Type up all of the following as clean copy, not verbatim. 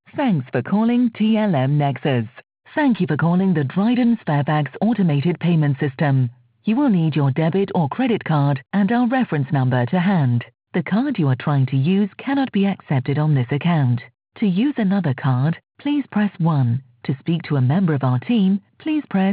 Thanks for calling TLM Nexus. Thank you for calling the Dryden Sparebags Automated Payment System. You will need your debit or credit card and our reference number to hand. The card you are trying to use cannot be accepted on this account. To use another card, please press 1. To speak to a member of our team, please press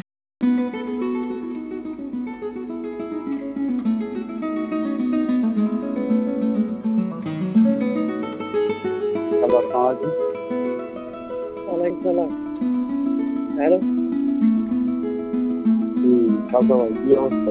Waalaikumsalam. Halo. Kaba ভাই কি অবস্থা?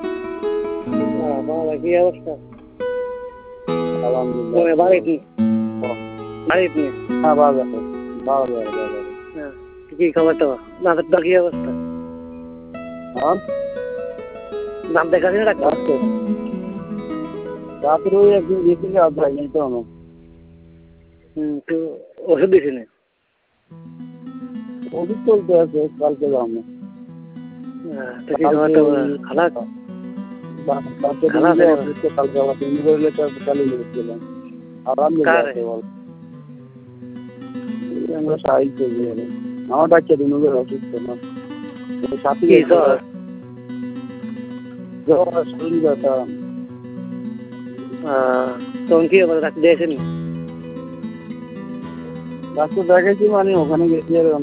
বাবা কি অবস্থা? আলহামদুলিল্লাহ। ওই বাড়িতে বাড়িতে হ্যাঁ ভালো ভালো। হ্যাঁ কি খবর তোমার? নামের কি অবস্থা? হ্যাঁ নাম দেখা দিন ডাক্তার। রাত্রে ওই একদিন গেছিলে আপনার নিতে হবে। তো ওষুধ দিয়েছিলেন? ওষুধ চলতে আছে, কালকে যাবো। কি খবরটা খারাপ? কালকে আবার তিনি বললে চালিয়ে গেছিলাম। আলহামদুলিল্লাহ। আমরা সাহায্য করি। আমার বাচ্চা দিনগুলো অসুস্থ না, সাথে শরীর ব্যথা। তখন কি আবার ডাক্তার দিয়েছেন? ডাক্তার দেখাইছি, মানে ওখানে গেছি এরকম।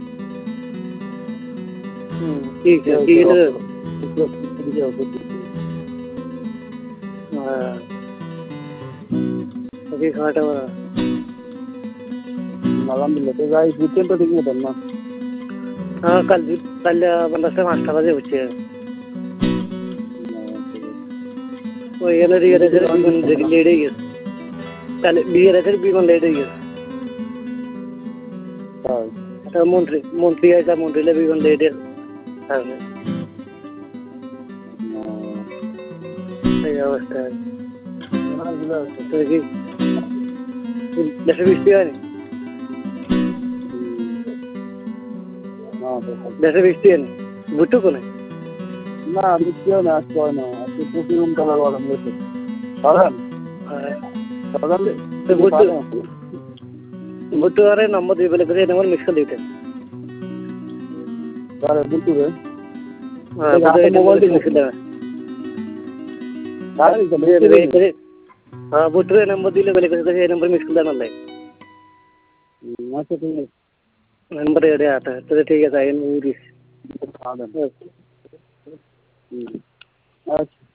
আলহামদুলিল্লাহ। তো যাই বুঝছেন তো ঠিক মতন না? হ্যাঁ কাল 5টা বাজে হচ্ছে ওইখানে লেট হয়ে গেছে। তাহলে বিয়ের বিমান লেট হয়ে গেছে। মন্ত্রী আছে, মন্ত্রীলে বিমান লেট এর কারণে এই অবস্থা। দেশে বৃষ্টি হয়নি? দেশে বৃষ্টি হয়নি? বুঝছো কোনে? না বৃষ্টি হয় না, আজকে হয় না। আজকে প্রচুর উমতলা গরম গেছে। বুঝতে পারে নম্বর দিয়ে বলে করে নম্বর মিস করে দিতেন। বুটরে নম্বর দিলে বলে করে এই নম্বর মিস করে দেন। আচ্ছা ঠিক আছে, নম্বর রেডি आता है। तो ठीक है, আচ্ছা।